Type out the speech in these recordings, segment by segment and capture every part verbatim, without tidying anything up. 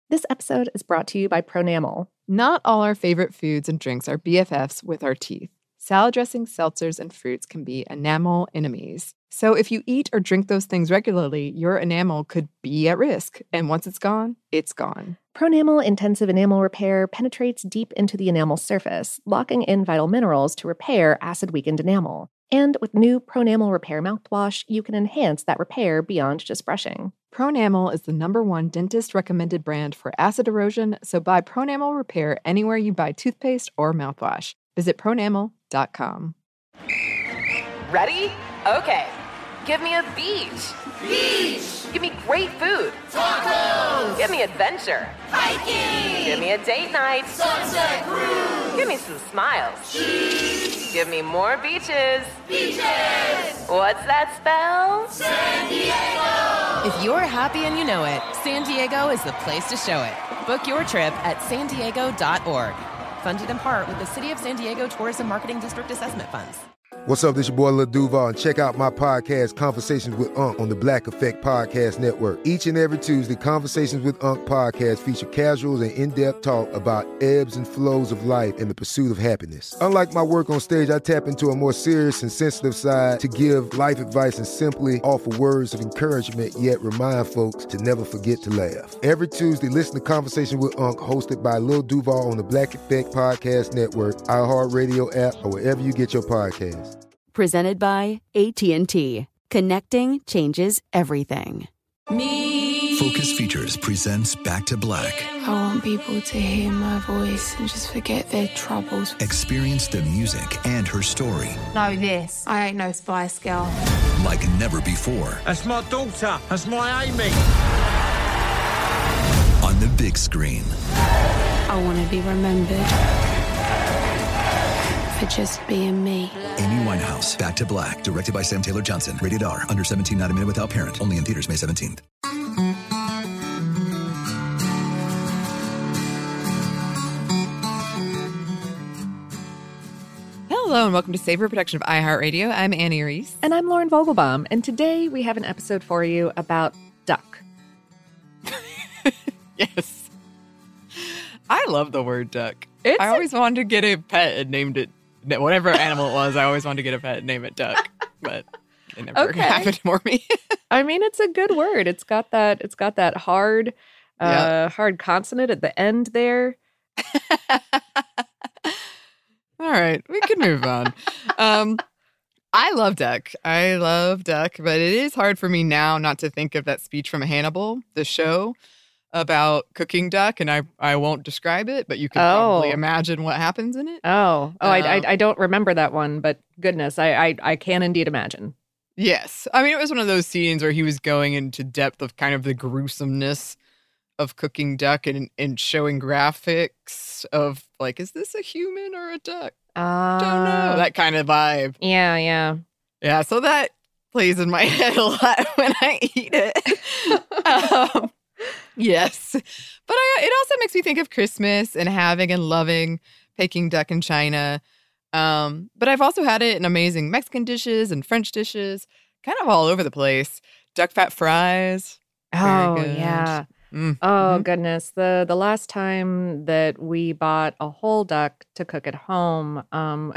This episode is brought to you by Pronamel. Not all our favorite foods and drinks are B F Fs with our teeth. Salad dressings, seltzers, and fruits can be enamel enemies. So if you eat or drink those things regularly, your enamel could be at risk. And once it's gone, it's gone. Pronamel Intensive Enamel Repair penetrates deep into the enamel surface, locking in vital minerals to repair acid-weakened enamel. And with new Pronamel Repair mouthwash, you can enhance that repair beyond just brushing. Pronamel is the number one dentist-recommended brand for acid erosion, so buy Pronamel Repair anywhere you buy toothpaste or mouthwash. Visit pronamel dot com. Ready? Okay. Give me a beach. Beach! Give me great food. Tacos! Give me adventure. Hiking! Give me a date night. Sunset cruise! Give me some smiles. Cheese! Give me more beaches. Beaches! What's that spell? San Diego! If you're happy and you know it, San Diego is the place to show it. Book your trip at san diego dot org. Funded in part with the City of San Diego Tourism Marketing District Assessment Funds. What's up, this your boy Lil Duval, and check out my podcast, Conversations with Unc, on the Black Effect Podcast Network. Each and every Tuesday, Conversations with Unc podcast feature casuals and in-depth talk about ebbs and flows of life and the pursuit of happiness. Unlike my work on stage, I tap into a more serious and sensitive side to give life advice and simply offer words of encouragement, yet remind folks to never forget to laugh. Every Tuesday, listen to Conversation with Unc, hosted by Lil Duval on the Black Effect Podcast Network, iHeartRadio app, or wherever you get your podcasts. Presented by A T and T. Connecting changes everything. Me. Focus Features presents Back to Black. I want people to hear my voice and just forget their troubles. Experience the music and her story. Know this. I ain't no Spice Girl. Like never before. That's my daughter. That's my Amy. On the big screen. I want to be remembered for just being me. Amy Winehouse, Back to Black, directed by Sam Taylor Johnson. Rated R, under seventeen, not a minute without parent. Only in theaters May seventeenth. Hello and welcome to Savor, production of iHeartRadio. I'm Annie Reese. And I'm Lauren Vogelbaum, and today we have an episode for you about duck. Yes. I love the word duck. It's I a- always wanted to get a pet and named it, whatever animal it was, I always wanted to get a pet and name it duck. But it never Okay. happened for me. I mean, it's a good word. It's got that. It's got that hard, uh, Yeah. hard consonant at the end there. All right, we can move on. Um, I love duck. I love duck, but it is hard for me now not to think of that speech from Hannibal, the show about cooking duck, and I I won't describe it, but you can probably Oh. imagine what happens in it. Oh, oh, I, I, Um, I don't remember that one, but goodness, I, I, I can indeed imagine. Yes. I mean, it was one of those scenes where he was going into depth of kind of the gruesomeness of cooking duck and, and showing graphics of, like, is this a human or a duck? Uh, Don't know. That kind of vibe. Yeah, yeah. Yeah, so that plays in my head a lot when I eat it. um, yes. But I, it also makes me think of Christmas and having and loving Peking duck in China. Um, but I've also had it in amazing Mexican dishes and French dishes, kind of all over the place. Duck fat fries. Very Oh, good. yeah. Mm. Oh, Mhm. goodness. The the last time that we bought a whole duck to cook at home, um,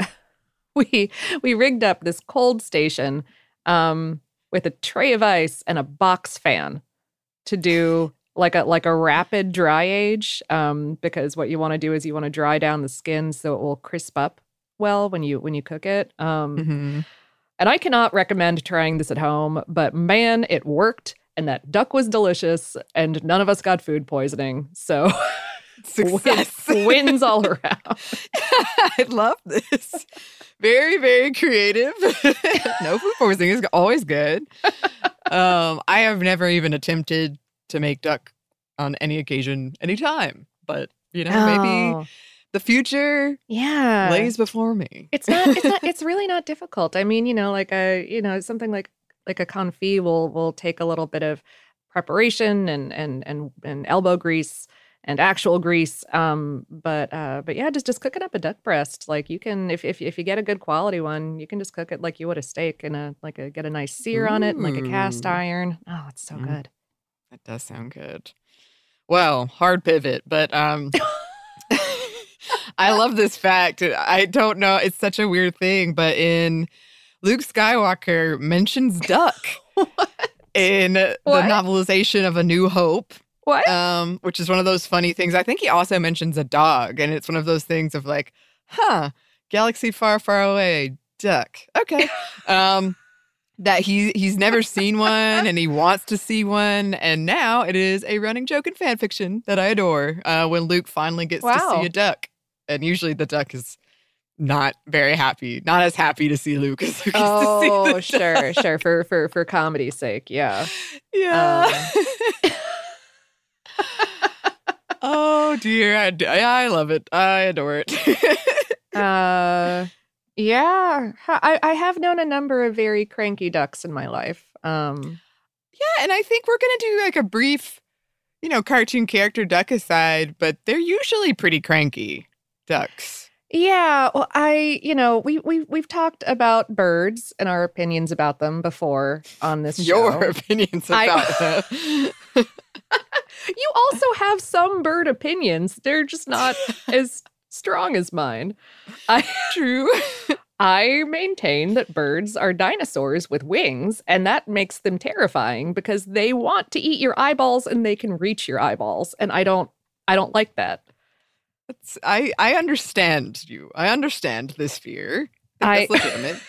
we we rigged up this cold station um, with a tray of ice and a box fan to do like a like a rapid dry age. Um, because what you want to do is you want to dry down the skin so it will crisp up well when you when you cook it. Um, Mhm. And I cannot recommend trying this at home, but man, it worked. And that duck was delicious, and none of us got food poisoning. So Success. wins all around. I love this. Very, very creative. No food poisoning is always good. Um, I have never even attempted to make duck on any occasion, anytime. But, you know, maybe Oh, the future yeah. lays before me. It's not. It's not. It's really not difficult. I mean, you know, like a, you know, something like like a confit will will take a little bit of preparation and and and and elbow grease and actual grease. Um, but uh, but yeah, just just cooking up a duck breast. Like you can, if if if you get a good quality one, you can just cook it like you would a steak and a like a get a nice sear on it, and like a cast Ooh. iron. Oh, it's so Mm. good. That does sound good. Well, hard pivot, but um, I love this fact. I don't know. It's such a weird thing, but in Luke Skywalker mentions duck in the What? novelization of A New Hope. What? Um, which is one of those funny things. I think he also mentions a dog, and it's one of those things of like, huh, galaxy far, far away, duck. Okay. um, that he he's never seen one, and he wants to see one, and now it is a running joke in fan fiction that I adore. Uh, when Luke finally gets Wow. to see a duck, and usually the duck is not very happy, not as happy to see Luke as Luke Oh, is to see the sure, duck. sure. For for for comedy's sake, yeah. Yeah. Oh dear, I, d- I love it. I adore it. Uh, yeah. I I have known a number of very cranky ducks in my life. Um, Yeah, and I think we're gonna do like a brief, you know, cartoon character duck aside, but they're usually pretty cranky ducks. yeah. Well, I you know we we we've talked about birds and our opinions about them before on this show. Your opinions I- about them. You also have some bird opinions. They're just not as strong as mine. I True. I maintain that birds are dinosaurs with wings, and that makes them terrifying because they want to eat your eyeballs and they can reach your eyeballs, and I don't I don't like that. That's, I I understand you. I understand this fear. I- That's legitimate.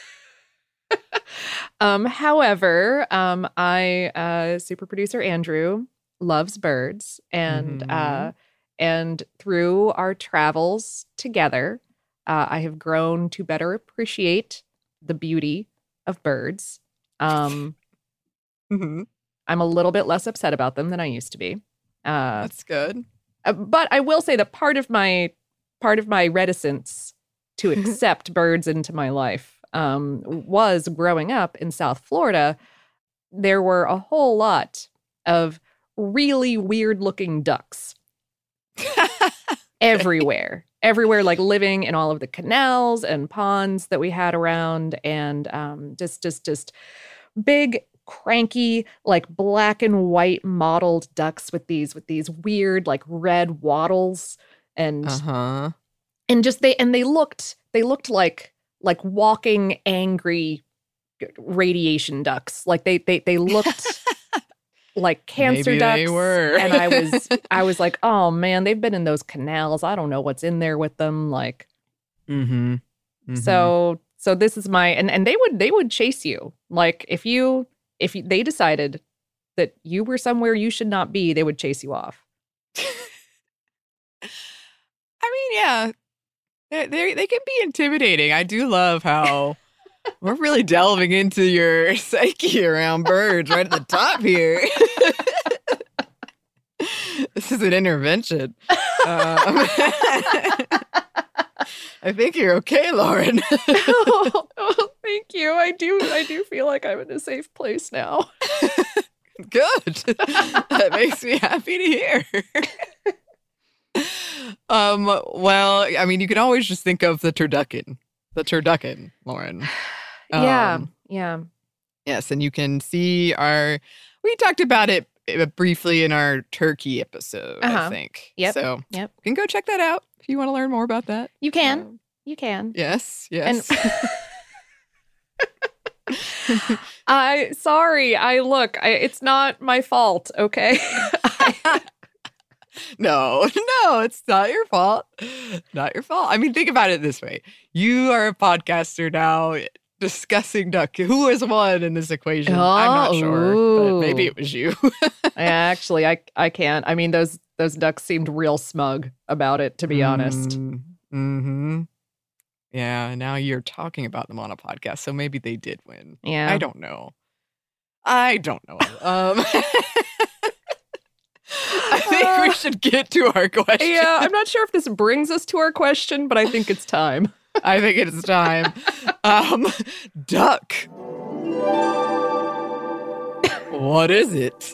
Um, however, um, I uh, super producer Andrew loves birds, and Mhm. uh, and through our travels together, uh, I have grown to better appreciate the beauty of birds. Um, Mhm. I'm a little bit less upset about them than I used to be. Uh, That's good. uh, but I will say that part of my part of my reticence to accept birds into my life um, was growing up in South Florida. There were a whole lot of really weird looking ducks everywhere, everywhere, like living in all of the canals and ponds that we had around, and um, just, just, just big, cranky, like black and white mottled ducks with these, with these weird, like red wattles, and Uh-huh. and just they and they looked, they looked like like walking angry radiation ducks. Like they they they looked. Like cancer Maybe ducks, they were. and I was, I was like, oh man, they've been in those canals. I don't know what's in there with them. Like, Mm-hmm. Mm-hmm. so, so this is my, and and they would, they would chase you. Like if you, if you, they decided that you were somewhere you should not be, they would chase you off. I mean, yeah, they they they can be intimidating. I do love how we're really delving into your psyche around birds right at the top here. This is an intervention. Um, I think you're okay, Lauren. oh, oh, thank you. I do, I do feel like I'm in a safe place now. Good. That makes me happy to hear. um. Well, I mean, you can always just think of the turducken. The turducken, Lauren. yeah, Um, yeah. Yes, and you can see our. We talked about it uh, briefly in our turkey episode, I Uh-huh. think. Yep, So yep. you can go check that out if you want to learn more about that. You can, Um, you can. yes. Yes. And I sorry. I look. I, it's not my fault. Okay. No, no, it's not your fault. Not your fault. I mean, think about it this way. You are a podcaster now discussing duck. Who has won in this equation? I'm not Oh, sure, but maybe ooh. it was you. Actually, I I can't. I mean, those those ducks seemed real smug about it, to be honest. Mm-hmm. Yeah, and now you're talking about them on a podcast, so maybe they did win. Yeah. I don't know. I don't know. Um, I think we Uh, should get to our question. Yeah, I'm not sure if this brings us to our question, but I think it's time. I think it's time. Um, duck. What is it?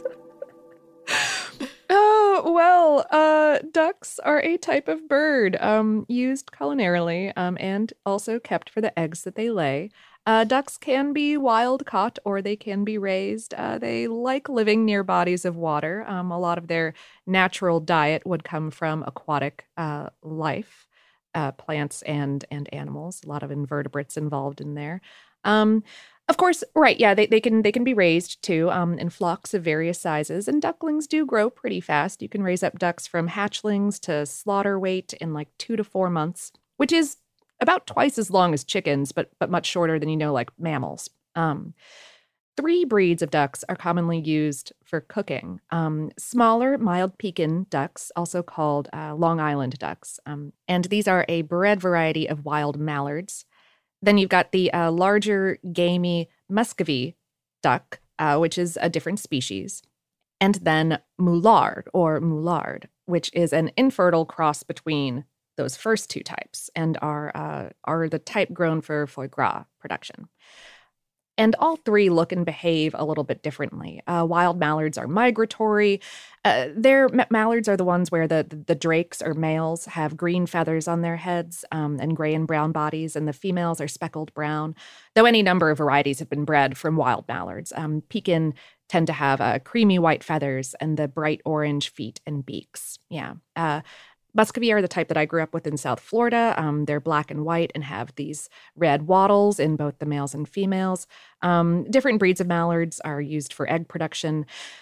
Oh, well, uh, ducks are a type of bird um, used culinarily um, and also kept for the eggs that they lay. Uh, ducks can be wild caught or they can be raised. Uh, they like living near bodies of water. Um, a lot of their natural diet would come from aquatic uh, life, uh, plants and and animals. A lot of invertebrates involved in there. Um, Of course, right, yeah, they, they can they can be raised too um, in flocks of various sizes, and ducklings do grow pretty fast. You can raise up ducks from hatchlings to slaughter weight in like two to four months, which is about twice as long as chickens, but but much shorter than, you know, like mammals. Um, three breeds of ducks are commonly used for cooking. Um, smaller, mild Pekin ducks, also called uh, Long Island ducks, um, and these are a bred variety of wild mallards. Then you've got the uh, larger, gamey Muscovy duck, uh, which is a different species. And then Moulard, or Moulard, which is an infertile cross between those first two types and are, uh, are the type grown for foie gras production. And all three look and behave a little bit differently. Uh, wild mallards are migratory. Uh, their m- mallards are the ones where the, the, the drakes or males have green feathers on their heads um, and gray and brown bodies, and the females are speckled brown, though any number of varieties have been bred from wild mallards. Um, Pekin tend to have uh, creamy white feathers and the bright orange feet and beaks. Yeah. Uh, Muscovy are the type that I grew up with in South Florida. Um, they're black and white and have these red wattles in both the males and females. Um, different breeds of mallards are used for egg production.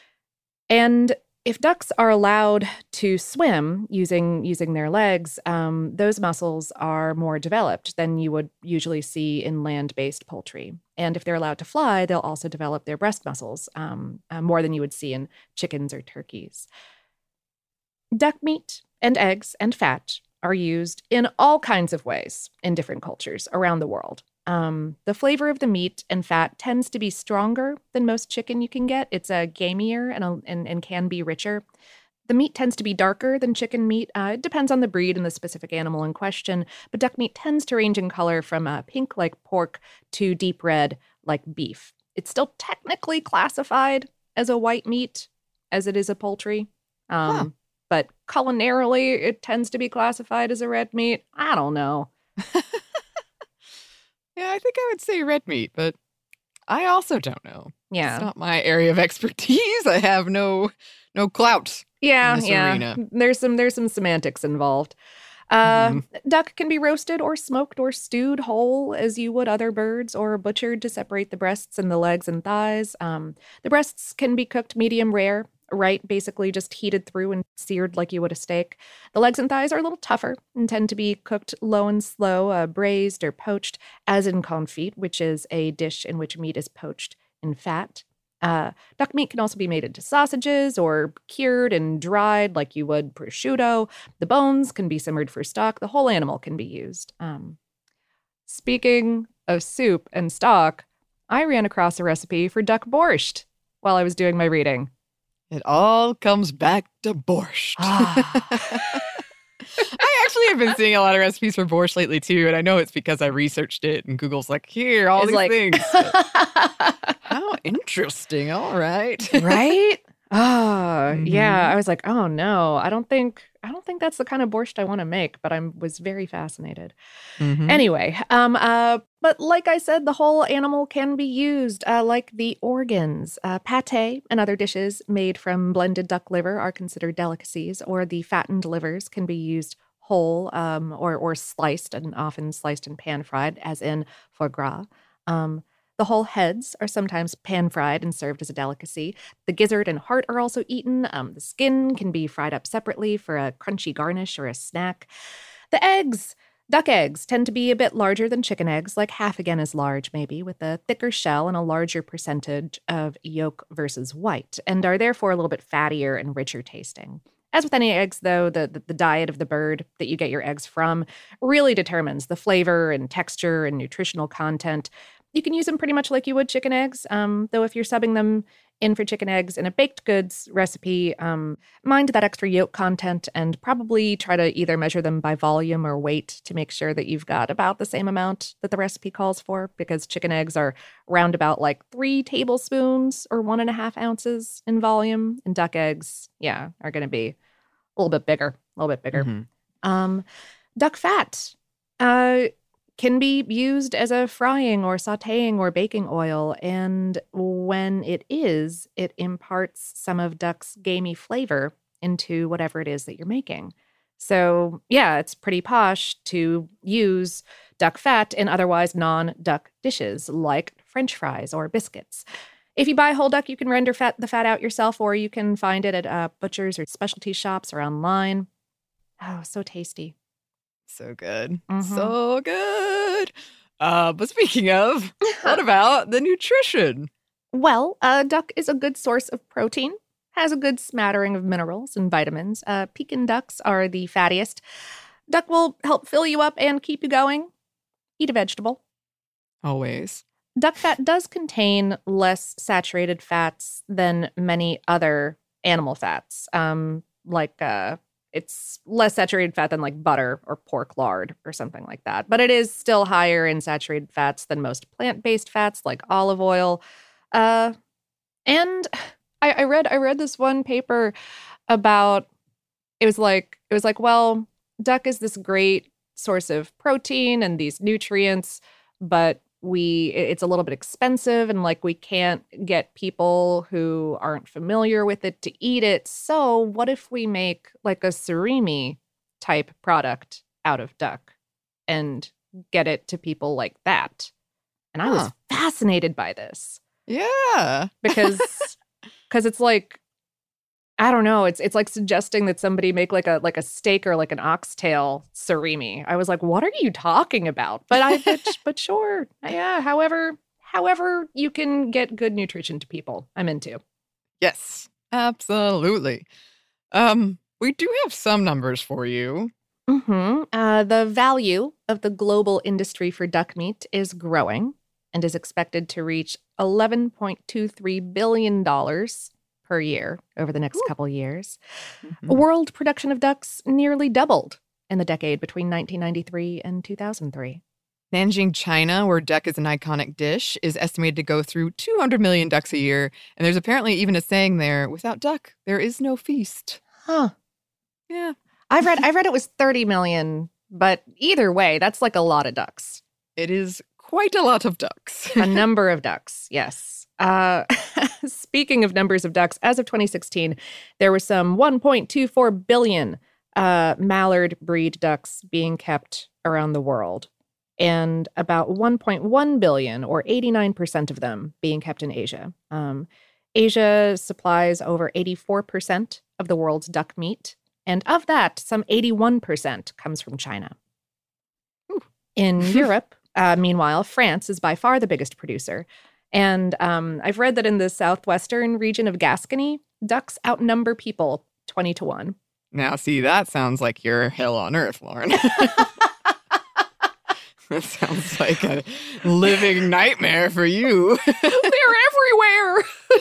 And if ducks are allowed to swim using, using their legs, um, those muscles are more developed than you would usually see in land-based poultry. And if they're allowed to fly, they'll also develop their breast muscles um, uh, more than you would see in chickens or turkeys. Duck meat and eggs and fat are used in all kinds of ways in different cultures around the world. Um, the flavor of the meat and fat tends to be stronger than most chicken you can get. It's a gamier and, a, and, and can be richer. The meat tends to be darker than chicken meat. Uh, it depends on the breed and the specific animal in question, but duck meat tends to range in color from uh, pink like pork to deep red like beef. It's still technically classified as a white meat as it is a poultry. Um, huh. But culinarily, it tends to be classified as a red meat. I don't know. Yeah, I think I would say red meat, but I also don't know. Yeah. It's not my area of expertise. I have no no clout yeah, in this yeah. arena. There's some there's some semantics involved. Uh, mm. Duck can be roasted or smoked or stewed whole as you would other birds, or butchered to separate the breasts and the legs and thighs. Um, the breasts can be cooked medium rare, right? Basically just heated through and seared like you would a steak. The legs and thighs are a little tougher and tend to be cooked low and slow, uh, braised or poached, as in confit, which is a dish in which meat is poached in fat. Uh, duck meat can also be made into sausages or cured and dried like you would prosciutto. The bones can be simmered for stock. The whole animal can be used. Um, speaking of soup and stock, I ran across a recipe for duck borscht while I was doing my reading. It all comes back to borscht. I actually have been seeing a lot of recipes for borscht lately, too, and I know it's because I researched it, and Google's like, here, all it's these like... things. How interesting. All right. Right? Oh, mm-hmm. yeah. I was like, oh, no, I don't think I don't think that's the kind of borscht I want to make, but I was very fascinated. Mm-hmm. Anyway, um, uh, but like I said, the whole animal can be used, uh, like the organs. Uh, pate and other dishes made from blended duck liver are considered delicacies, or the fattened livers can be used whole um, or or sliced, and often sliced and pan-fried, as in foie gras. Um, The whole heads are sometimes pan-fried and served as a delicacy. The gizzard and heart are also eaten. Um, the skin can be fried up separately for a crunchy garnish or a snack. The eggs, duck eggs, tend to be a bit larger than chicken eggs, like half again as large maybe, with a thicker shell and a larger percentage of yolk versus white, and are therefore a little bit fattier and richer tasting. As with any eggs, though, the, the, the diet of the bird that you get your eggs from really determines the flavor and texture and nutritional content. You can use them pretty much like you would chicken eggs, um, though if you're subbing them in for chicken eggs in a baked goods recipe, um, mind that extra yolk content and probably try to either measure them by volume or weight to make sure that you've got about the same amount that the recipe calls for, because chicken eggs are round about like three tablespoons or one and a half ounces in volume, and duck eggs, yeah, are going to be a little bit bigger, a little bit bigger. Mm-hmm. Um, duck fat. Uh, can be used as a frying or sautéing or baking oil. And when it is, it imparts some of duck's gamey flavor into whatever it is that you're making. So, yeah, it's pretty posh to use duck fat in otherwise non-duck dishes like French fries or biscuits. If you buy whole duck, you can render fat, the fat out yourself, or you can find it at uh, butchers or specialty shops or online. Oh, so tasty. So good. Mm-hmm. So good. Uh, but speaking of, what about the nutrition? Well, uh, duck is a good source of protein, has a good smattering of minerals and vitamins. Uh, Pekin ducks are the fattiest. Duck will help fill you up and keep you going. Eat a vegetable. Always. Duck fat does contain less saturated fats than many other animal fats. Um, like, uh, it's less saturated fat than like butter or pork lard or something like that. But it is still higher in saturated fats than most plant-based fats like olive oil. Uh, and I, I read I read this one paper about, it was like, it was like, well, duck is this great source of protein and these nutrients, but we it's a little bit expensive and like we can't get people who aren't familiar with it to eat it. So what if we make like a surimi type product out of duck and get it to people like that? And I huh. was fascinated by this. Yeah. Because because it's like, I don't know. It's it's like suggesting that somebody make like a like a steak or like an oxtail surimi. I was like, what are you talking about? But I but, but sure, yeah. However, however you can get good nutrition to people, I'm into. Yes, absolutely. Um, we do have some numbers for you. Mm-hmm. Uh, the value of the global industry for duck meat is growing and is expected to reach eleven point two three billion dollars per year over the next Ooh. couple years. Mm-hmm. World production of ducks nearly doubled in the decade between nineteen ninety-three and two thousand three. Nanjing, China, where duck is an iconic dish, is estimated to go through two hundred million ducks a year. And there's apparently even a saying there, without duck, there is no feast. Huh. Yeah. I read I read it was thirty million, but either way, that's like a lot of ducks. It is quite a lot of ducks. A number of ducks, yes. Uh, speaking of numbers of ducks, as of twenty sixteen, there were some one point two four billion uh, mallard breed ducks being kept around the world, and about one point one billion, or eighty-nine percent of them, being kept in Asia. Um, Asia supplies over eighty-four percent of the world's duck meat, and of that, some eighty-one percent comes from China. Ooh. In Europe, uh, meanwhile, France is by far the biggest producer. And um, I've read that in the southwestern region of Gascony, ducks outnumber people twenty to one. Now, see, that sounds like your hell on earth, Lauren. That sounds like a living nightmare for you. They're everywhere.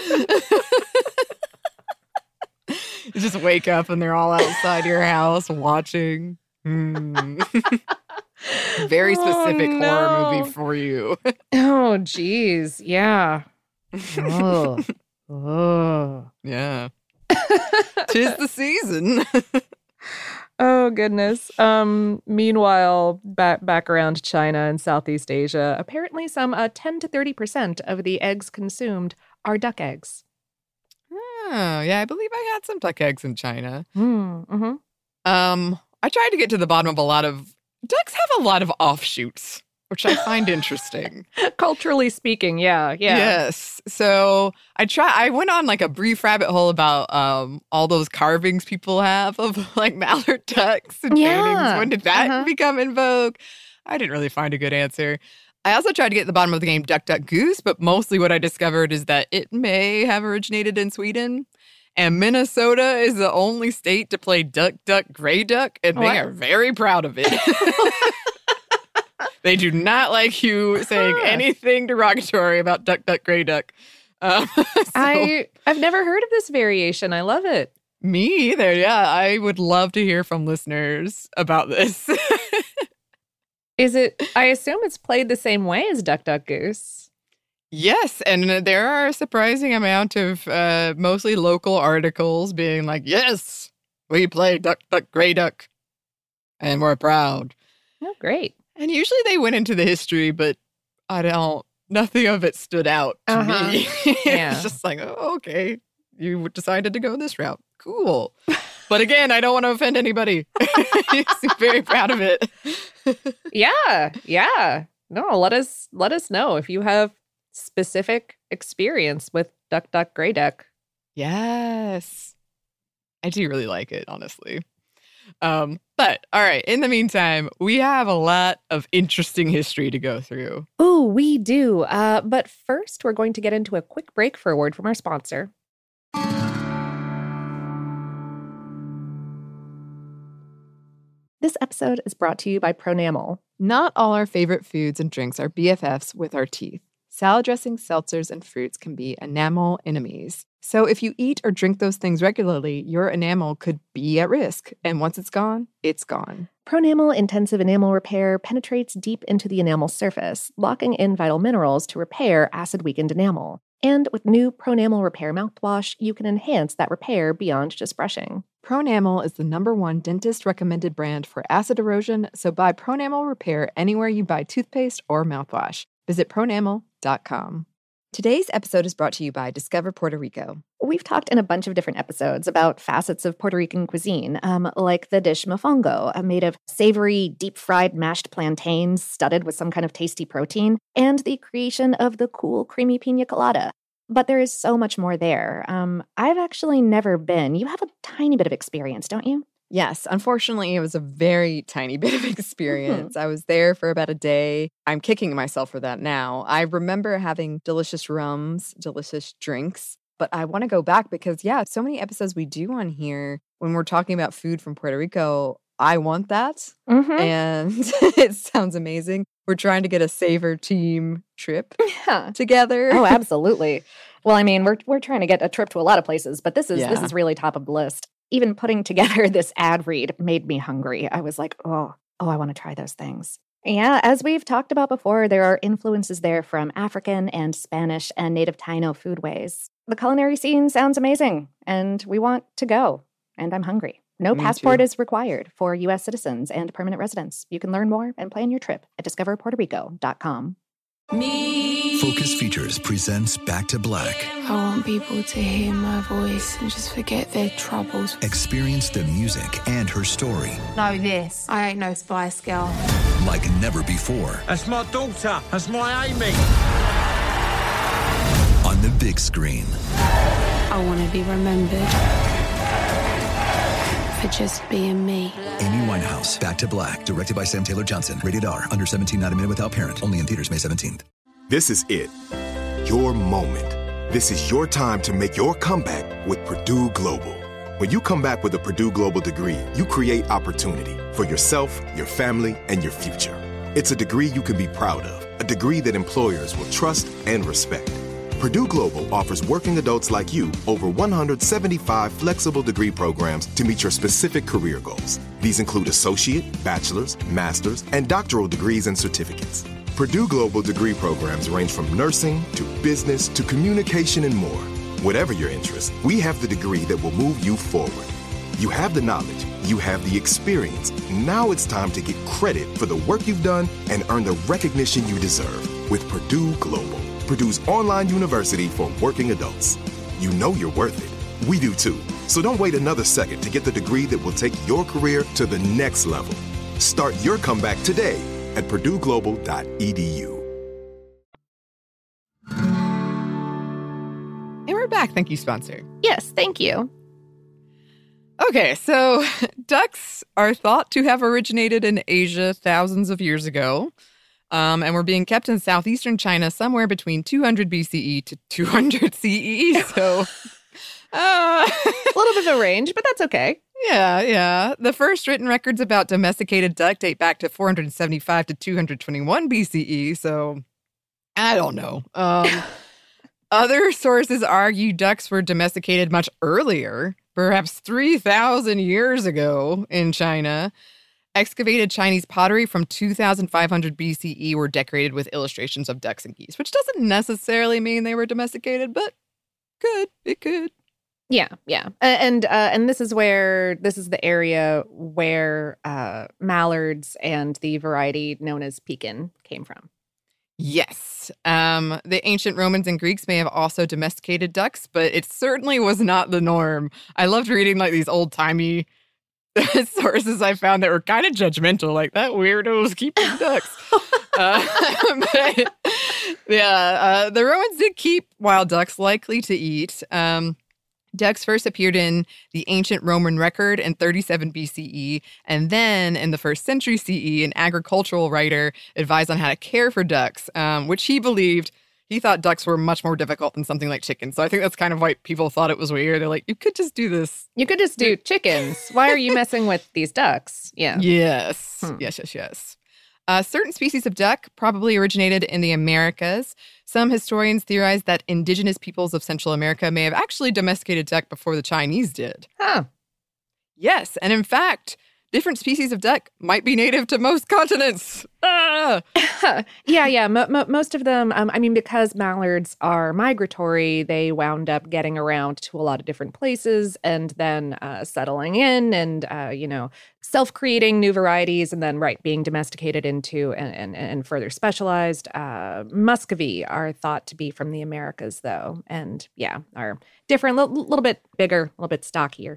You just wake up and they're all outside your house watching. Hmm. Very specific oh, no. horror movie for you. Oh, geez. Yeah. Oh. Oh. Yeah. Tis the season. Oh, goodness. Um, meanwhile, back back around China and Southeast Asia, apparently some uh, ten to thirty percent of the eggs consumed are duck eggs. Oh, yeah. I believe I had some duck eggs in China. Mm, mm-hmm. Um, I tried to get to the bottom of a lot of ducks have a lot of offshoots, which I find interesting. Culturally speaking, yeah, yeah. Yes. So I try. I went on like a brief rabbit hole about um all those carvings people have of like mallard ducks and yeah. paintings. When did that uh-huh. become in vogue? I didn't really find a good answer. I also tried to get to the bottom of the game Duck, Duck, Goose, but mostly what I discovered is that it may have originated in Sweden. And Minnesota is the only state to play Duck, Duck, Gray Duck, and what? they are very proud of it. They do not like you saying huh. anything derogatory about Duck, Duck, Gray Duck. Um, so, I, I've never heard of this variation. I love it. Me either, yeah. I would love to hear from listeners about this. Is it, I assume it's played the same way as Duck, Duck, Goose. Yes, and there are a surprising amount of uh, mostly local articles being like, yes, we play Duck, Duck, Gray Duck, and we're proud. Oh, great. And usually they went into the history, but I don't, nothing of it stood out to Uh-huh. me. Yeah. It's just like, oh, okay, you decided to go this route. Cool. But again, I don't want to offend anybody. I'm very proud of it. Yeah, yeah. No, let us let us know if you have specific experience with Duck Duck Grey Duck. Yes. I do really like it, honestly. Um, but all right, in the meantime, we have a lot of interesting history to go through. Oh, we do. Uh, but first, we're going to get into a quick break for a word from our sponsor. This episode is brought to you by Pronamel. Not all our favorite foods and drinks are B F Fs with our teeth. Salad dressings, seltzers, and fruits can be enamel enemies. So if you eat or drink those things regularly, your enamel could be at risk. And once it's gone, it's gone. Pronamel Intensive Enamel Repair penetrates deep into the enamel surface, locking in vital minerals to repair acid-weakened enamel. And with new Pronamel Repair mouthwash, you can enhance that repair beyond just brushing. Pronamel is the number one dentist-recommended brand for acid erosion, so buy Pronamel Repair anywhere you buy toothpaste or mouthwash. Visit pronamel dot com. Today's episode is brought to you by Discover Puerto Rico. We've talked in a bunch of different episodes about facets of Puerto Rican cuisine, um, like the dish mofongo, uh, made of savory, deep-fried mashed plantains studded with some kind of tasty protein, and the creation of the cool, creamy pina colada. But there is so much more there. Um, I've actually never been. You have a tiny bit of experience, don't you? Yes, unfortunately, it was a very tiny bit of experience. I was there for about a day. I'm kicking myself for that now. I remember having delicious rums, delicious drinks, but I want to go back because, yeah, so many episodes we do on here when we're talking about food from Puerto Rico. I want that, Mm-hmm. and it sounds amazing. We're trying to get a Savor team trip Yeah. together. Oh, absolutely. Well, I mean, we're we're trying to get a trip to a lot of places, but this is this Yeah. is really top of the list. Even putting together this ad read made me hungry. I was like, oh, oh, I want to try those things. Yeah, as we've talked about before, there are influences there from African and Spanish and native Taino foodways. The culinary scene sounds amazing, and we want to go. And I'm hungry. No Me passport too. is required for U S citizens and permanent residents. You can learn more and plan your trip at discover puerto rico dot com. Me. Focus Features presents Back to Black. I want people to hear my voice and just forget their troubles. Experience the music and her story Know this. I ain't no Spice Girl. like never before That's my daughter. That's my Amy. on the big screen. I want to be remembered for just being me. Amy Winehouse, Back to Black, directed by Sam Taylor Johnson. Rated R, under seventeen, not a minute without parent. Only in theaters May seventeenth. This is it. Your moment. This is your time to make your comeback with Purdue Global. When you come back with a Purdue Global degree, you create opportunity for yourself, your family, and your future. It's a degree you can be proud of, a degree that employers will trust and respect. Purdue Global offers working adults like you over one hundred seventy-five flexible degree programs to meet your specific career goals. These include associate, bachelor's, master's, and doctoral degrees and certificates. Purdue Global degree programs range from nursing to business to communication and more. Whatever your interest, we have the degree that will move you forward. You have the knowledge, you have the experience. Now it's time to get credit for the work you've done and earn the recognition you deserve with Purdue Global, Purdue's online university for working adults. You know you're worth it. We do too. So don't wait another second to get the degree that will take your career to the next level. Start your comeback today at purdue global dot e d u. And we're back. Thank you, sponsor. Yes, thank you. Okay, so ducks are thought to have originated in Asia thousands of years ago, um, and were being kept in southeastern China somewhere between two hundred B C E to two hundred C E. So, uh, A little bit of a range, but that's okay. yeah, yeah. The first written records about domesticated duck date back to four hundred seventy-five to two hundred twenty-one B C E. So, I don't know. Um, other sources argue ducks were domesticated much earlier, perhaps three thousand years ago in China. Excavated Chinese pottery from two thousand five hundred B C E were decorated with illustrations of ducks and geese, which doesn't necessarily mean they were domesticated, but could. It could. Yeah, yeah. A- And uh, and this is where this is the area where uh, mallards and the variety known as Pekin came from. Yes. Um, the ancient Romans and Greeks may have also domesticated ducks, but it certainly was not the norm. I loved reading like these old-timey sources I found that were kind of judgmental, like that weirdo was keeping ducks. uh, but, yeah, uh, the Romans did keep wild ducks, likely to eat. Um, ducks first appeared in the ancient Roman record in thirty-seven B C E, and then in the first century C E, an agricultural writer advised on how to care for ducks, um, which he believed. He thought ducks were much more difficult than something like chickens. So I think that's kind of why people thought it was weird. They're like, you could just do this. You could just do chickens. Why are you messing with these ducks? Yeah. Yes. Hmm. Yes, yes, yes. Uh, certain species of duck probably originated in the Americas. Some historians theorize that indigenous peoples of Central America may have actually domesticated duck before the Chinese did. Huh. Yes, and in fact, different species of duck might be native to most continents. Ah! yeah, yeah. Mo- mo- most of them, um, I mean, because mallards are migratory, they wound up getting around to a lot of different places and then uh, settling in and, uh, you know, self-creating new varieties and then, right, being domesticated into and, and, and further specialized. Uh, Muscovy are thought to be from the Americas, though, and, yeah, are different, a little, little bit bigger, a little bit stockier.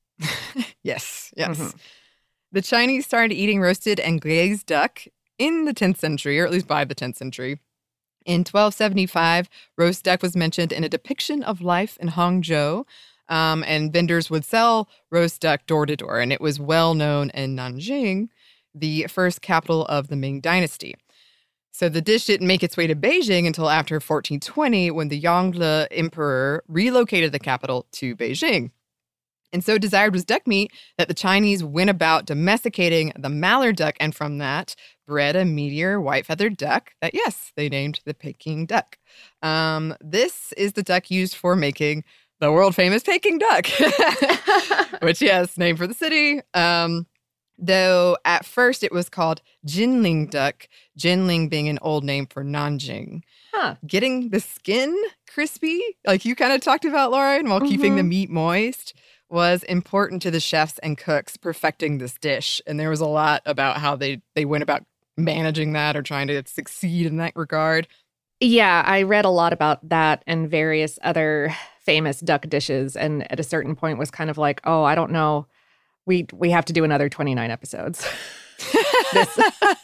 Yes, yes. Mhm. The Chinese started eating roasted and glazed duck in the tenth century, or at least by the tenth century. In twelve seventy-five, roast duck was mentioned in a depiction of life in Hangzhou, um, and vendors would sell roast duck door to door, and it was well known in Nanjing, the first capital of the Ming Dynasty. So the dish didn't make its way to Beijing until after fourteen twenty, when the Yongle Emperor relocated the capital to Beijing. And so desired was duck meat that the Chinese went about domesticating the mallard duck, and from that bred a meatier white-feathered duck that, yes, they named the Peking duck. Um, this is the duck used for making the world-famous Peking duck, which, yes, named for the city. Um, though at first it was called Jinling duck, Jinling being an old name for Nanjing. Huh. Getting the skin crispy, like you kind of talked about, Lauren, while mm-hmm. keeping the meat moist, was important to the chefs and cooks perfecting this dish. And there was a lot about how they, they went about managing that or trying to succeed in that regard. Yeah, I read a lot about that and various other famous duck dishes. And at a certain point was kind of like, oh, I don't know. We we have to do another twenty-nine episodes. this.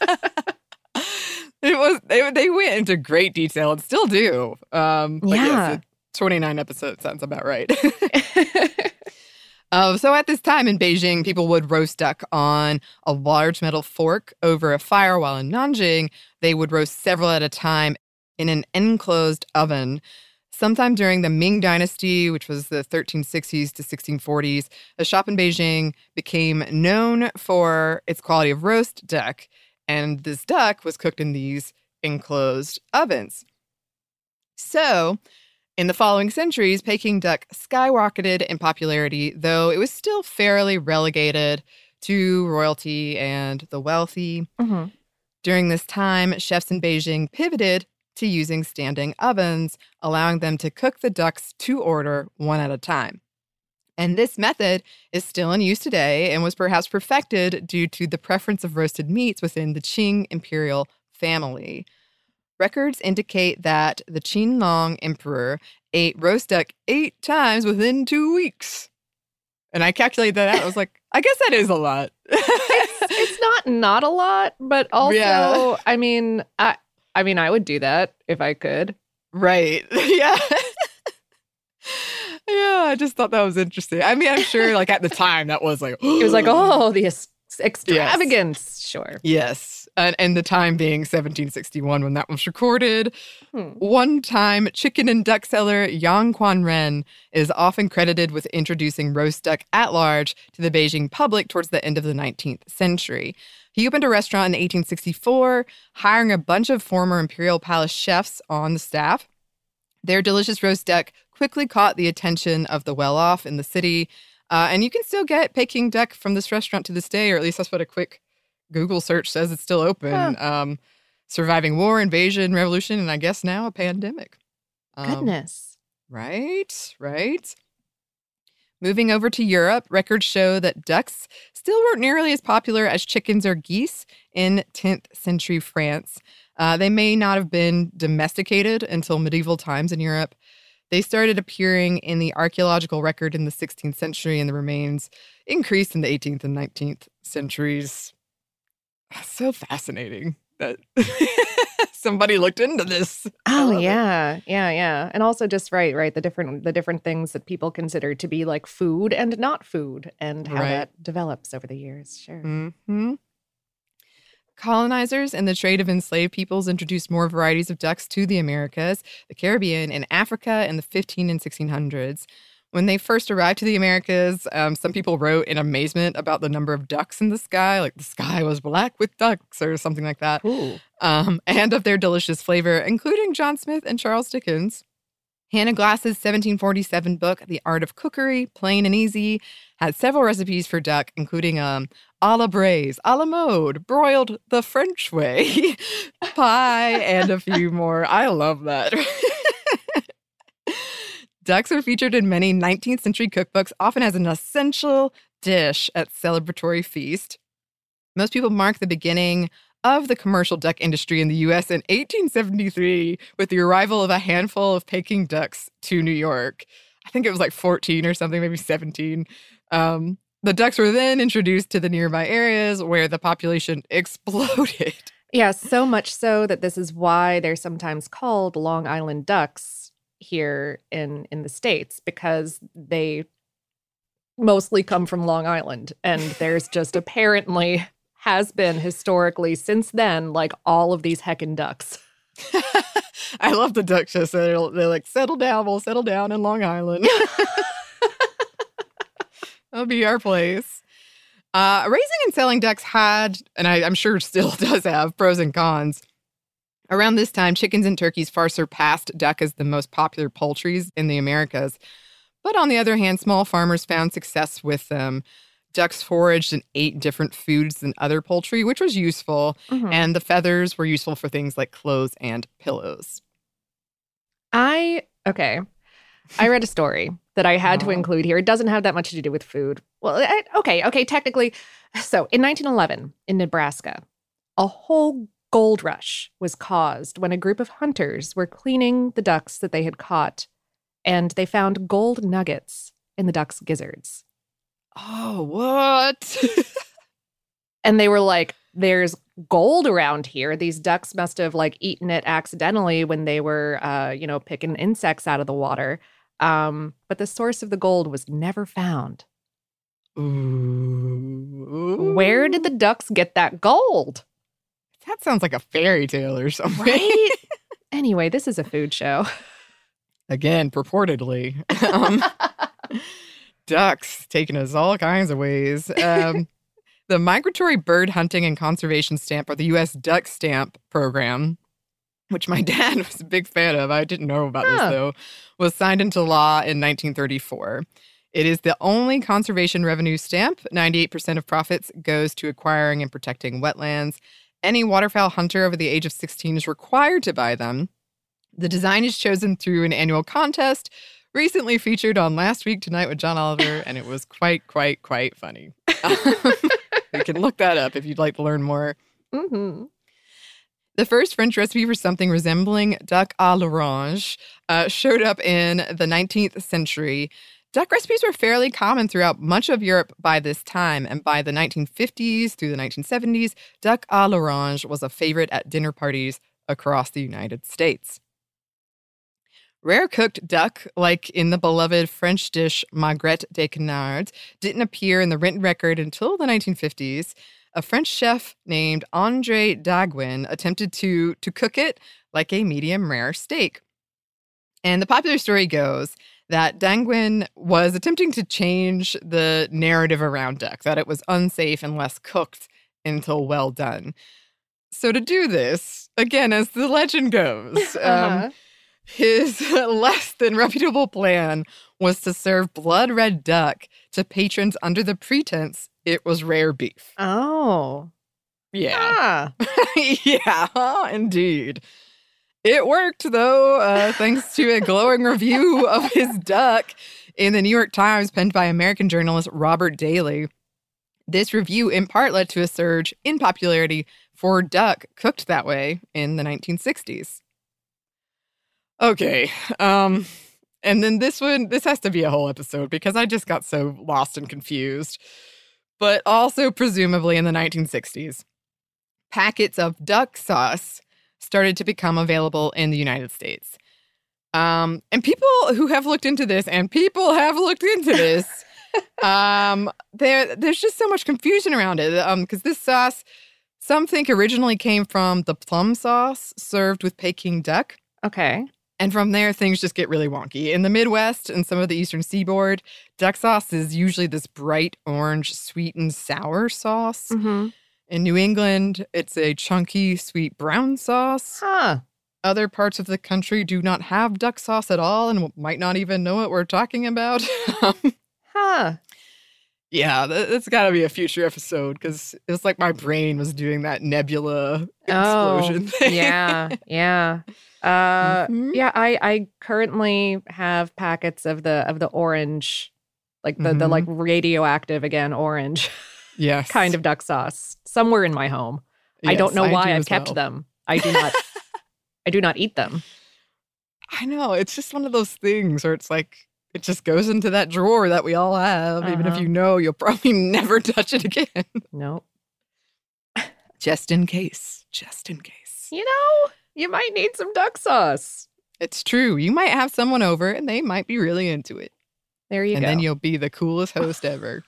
It was they, they went into great detail and still do. Um, but yeah. Yes, twenty-nine episodes sounds about right. Uh, so at this time in Beijing, people would roast duck on a large metal fork over a fire, while in Nanjing, they would roast several at a time in an enclosed oven. Sometime during the Ming Dynasty, which was the thirteen sixties to sixteen forties, a shop in Beijing became known for its quality of roast duck, and this duck was cooked in these enclosed ovens. So in the following centuries, Peking duck skyrocketed in popularity, though it was still fairly relegated to royalty and the wealthy. Mm-hmm. During this time, chefs in Beijing pivoted to using standing ovens, allowing them to cook the ducks to order one at a time. And this method is still in use today and was perhaps perfected due to the preference of roasted meats within the Qing imperial family. Records indicate that the Qinlong emperor ate roast duck eight times within two weeks. And I calculated that out. I was like, I guess that is a lot. it's, it's not not a lot, but also, yeah. I mean, I I mean, I would do that if I could. Right. Yeah. Yeah, I just thought that was interesting. I mean, I'm sure, like, at the time, that was like... it was like, oh, the ex- extravagance. Yes. Sure. Yes. And, and the time being seventeen sixty-one when that was recorded. Hmm. One-time chicken and duck seller Yang Quanren is often credited with introducing roast duck at large to the Beijing public towards the end of the nineteenth century. He opened a restaurant in eighteen sixty-four, hiring a bunch of former Imperial Palace chefs on the staff. Their delicious roast duck quickly caught the attention of the well-off in the city. Uh, and you can still get Peking duck from this restaurant to this day, or at least that's what a quick Google search says. It's still open. Huh. Um, surviving war, invasion, revolution, and I guess now a pandemic. Um, Goodness. Right, right. Moving over to Europe, records show that ducks still weren't nearly as popular as chickens or geese in tenth century France. Uh, they may not have been domesticated until medieval times in Europe. They started appearing in the archaeological record in the sixteenth century, and the remains increased in the eighteenth and nineteenth centuries. So fascinating that somebody looked into this. Oh yeah, yeah, yeah, and also just right, right, the different the different things that people consider to be like food and not food, and how Right. that develops over the years. Sure. Mm-hmm. Colonizers and the trade of enslaved peoples introduced more varieties of ducks to the Americas, the Caribbean, and Africa in the fifteen and sixteen hundreds. When they first arrived to the Americas, um, some people wrote in amazement about the number of ducks in the sky, like the sky was black with ducks or something like that, um, and of their delicious flavor, including John Smith and Charles Dickens. Hannah Glass's seventeen forty-seven book, The Art of Cookery, Plain and Easy, had several recipes for duck, including um, a la braise, a la mode, broiled the French way, pie, and a few more. I love that. Ducks are featured in many nineteenth century cookbooks, often as an essential dish at celebratory feast. Most people mark the beginning of the commercial duck industry in the U S in eighteen seventy-three with the arrival of a handful of Peking ducks to New York. I think it was like fourteen or something, maybe seventeen. Um, the ducks were then introduced to the nearby areas where the population exploded. Yeah, so much so that this is why they're sometimes called Long Island ducks here in in the States, because they mostly come from Long Island, and there's just apparently has been historically since then like all of these heckin' ducks. I love the duck show. So they're, they're like, settle down, we'll settle down in Long Island. That'll be our place. Uh, raising and selling ducks had, and I, I'm sure still does have, pros and cons. Around this time, chickens and turkeys far surpassed duck as the most popular poultries in the Americas. But on the other hand, small farmers found success with them. Ducks foraged and ate different foods than other poultry, which was useful. Mhm. And the feathers were useful for things like clothes and pillows. I, okay. I read a story that I had to Oh. include here. It doesn't have that much to do with food. Well, I, okay, okay, technically. So in nineteen eleven in Nebraska, a whole gold rush was caused when a group of hunters were cleaning the ducks that they had caught, and they found gold nuggets in the ducks' gizzards. Oh, what? And they were like, there's gold around here. These ducks must have like eaten it accidentally when they were, uh, you know, picking insects out of the water. Um, but the source of the gold was never found. Ooh. Where did the ducks get that gold? That sounds like a fairy tale or something. Right? Anyway, this is a food show. Again, purportedly. Um, ducks taking us all kinds of ways. Um, the Migratory Bird Hunting and Conservation Stamp, or the U S Duck Stamp Program, which my dad was a big fan of, I didn't know about this Huh. though, was signed into law in nineteen thirty-four. It is the only conservation revenue stamp. ninety-eight percent of profits goes to acquiring and protecting wetlands. Any waterfowl hunter over the age of sixteen is required to buy them. The design is chosen through an annual contest, recently featured on Last Week Tonight with John Oliver, and it was quite, quite, quite funny. You can look that up if you'd like to learn more. Mm-hmm. The first French recipe for something resembling duck à l'orange uh, showed up in the nineteenth century. Duck recipes were fairly common throughout much of Europe by this time, and by the nineteen fifties through the nineteen seventies, duck à l'orange was a favorite at dinner parties across the United States. Rare cooked duck, like in the beloved French dish Maigret des Canards, didn't appear in the written record until the nineteen fifties. A French chef named André Daguin attempted to, to cook it like a medium rare steak. And the popular story goes that Daguin was attempting to change the narrative around duck, that it was unsafe unless cooked until well done. So to do this, again, as the legend goes, Uh-huh. um, his less than reputable plan was to serve blood red duck to patrons under the pretense it was rare beef. Oh. Yeah. Ah. Yeah, indeed. It worked, though, uh, thanks to a glowing review of his duck In the New York Times, penned by American journalist Robert Daly, this review in part led to a surge in popularity for duck cooked that way in the nineteen sixties. Okay, um, and then this one, this has to be a whole episode because I just got so lost and confused. But also, presumably in the nineteen sixties, packets of duck sauce started to become available in the United States. Um, and people who have looked into this, and people have looked into this, um, there there's just so much confusion around it. Um, because this sauce, some think originally came from the plum sauce served with Peking duck. Okay. And from there, things just get really wonky. In the Midwest and some of the Eastern Seaboard, duck sauce is usually this bright orange, sweet and sour sauce. Mm-hmm. In New England, it's a chunky, sweet brown sauce. Huh. Other parts of the country do not have duck sauce at all and might not even know what we're talking about. Huh. Yeah, that's got to be a future episode because it's like my brain was doing that nebula explosion oh, thing. Yeah, yeah. Uh, mm-hmm. Yeah, I, I currently have packets of the of the orange, like the, mm-hmm. the like radioactive, again, orange yes. kind of duck sauce somewhere in my home. Yes, I don't know I why do I've as kept well. them. I do not I do not eat them. I know. It's just one of those things where it's like, it just goes into that drawer that we all have. Uh-huh. Even if you know, you'll probably never touch it again. Nope. Just in case. Just in case. You know, you might need some duck sauce. It's true. You might have someone over and they might be really into it. There you and go. And then you'll be the coolest host ever.